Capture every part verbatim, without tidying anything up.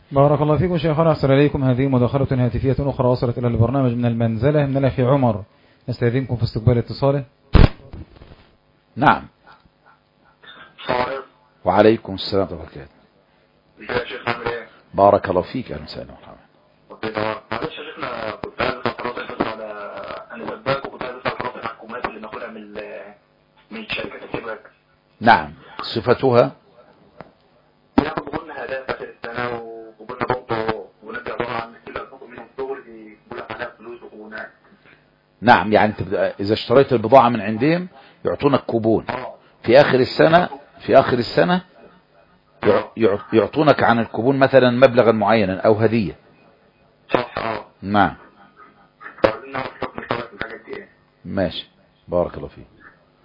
بارك الله فيكم شيخنا، أحسن إليكم. هذه مداخلة هاتفية أخرى وصلت إلى البرنامج من المنزلة من الأخي عمر، نستأذنكم في استقبال اتصاله. نعم. وعليكم السلام ورحمة الله وبركاته. يا شيخ عامل ايه؟ بارك الله فيك. اهلا وسهلا ومرحبا. معلش يا شيخنا، كنت عايز اسال حضرتك بس على انا سباك، وكنت عايز اسال حضرتك على الحكومات اللي بناخدها من من شركات السباك. نعم. صفتها بناخد قلنا هدايا في اخر السنه، وقلنا برضه ونرجع طبعا عن كل الحكم منهم شغل بيقول لك عليها فلوس وكوبونات. نعم، يعني انت اذا اشتريت البضاعة من عندهم يعطونك كوبون في اخر السنة في اخر السنة يعطونك عن الكوبون مثلا مبلغا معينا او هدية. صح. اه نعم. عايزين نعرف حكم الشركات في الحاجات دي ايه. ماشي. بارك الله فيك.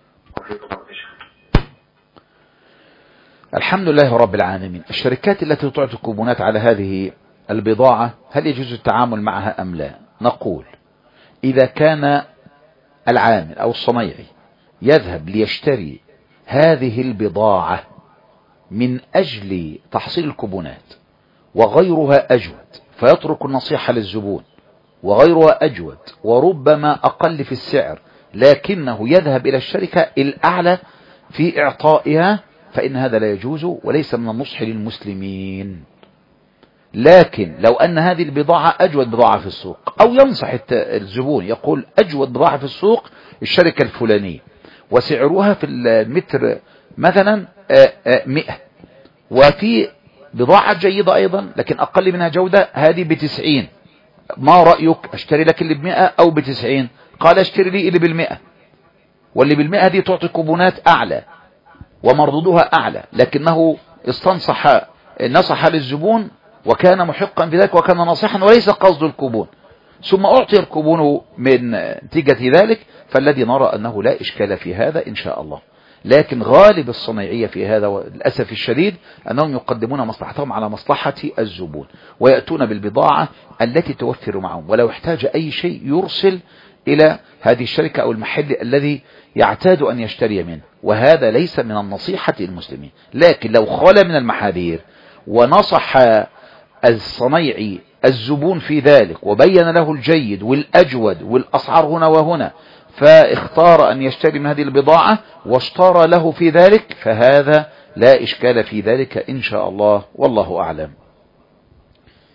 الحمد لله رب العالمين. الشركات التي تعطي كوبونات على هذه البضاعة هل يجوز التعامل معها ام لا؟ نقول اذا كان العامل او الصنيعي يذهب ليشتري هذه البضاعة من اجل تحصيل الكوبونات وغيرها اجود، فيترك النصيحة للزبون، وغيرها اجود وربما اقل في السعر، لكنه يذهب الى الشركة الاعلى في اعطائها، فان هذا لا يجوز وليس من النصح للمسلمين. لكن لو ان هذه البضاعة اجود بضاعة في السوق، او ينصح الزبون يقول اجود بضاعة في السوق الشركة الفلانية وسعرها في المتر مثلا مئة، وفي بضاعة جيدة ايضا لكن اقل منها جودة هذه بتسعين، ما رأيك اشتري لك اللي بمئة او بتسعين؟ قال اشتري لي اللي بالمئة، واللي بالمئة دي تعطي كوبونات اعلى ومردودها اعلى، لكنه استنصح نصح للزبون وكان محقا في ذلك وكان ناصحا وليس قصد الكوبون، ثم اعطي الكوبون من نتيجة ذلك، فالذي نرى انه لا اشكال في هذا ان شاء الله. لكن غالب الصنايعية في هذا والأسف الشديد أنهم يقدمون مصلحتهم على مصلحة الزبون، ويأتون بالبضاعة التي توفر معهم، ولو احتاج أي شيء يرسل إلى هذه الشركة أو المحل الذي يعتاد أن يشتري منه، وهذا ليس من النصيحة للمسلمين. لكن لو خال من المحاذير ونصح الصنيعي الزبون في ذلك وبين له الجيد والأجود والأسعار هنا وهنا، فاختار أن يشتري من هذه البضاعة واشترى له في ذلك، فهذا لا إشكال في ذلك إن شاء الله، والله أعلم.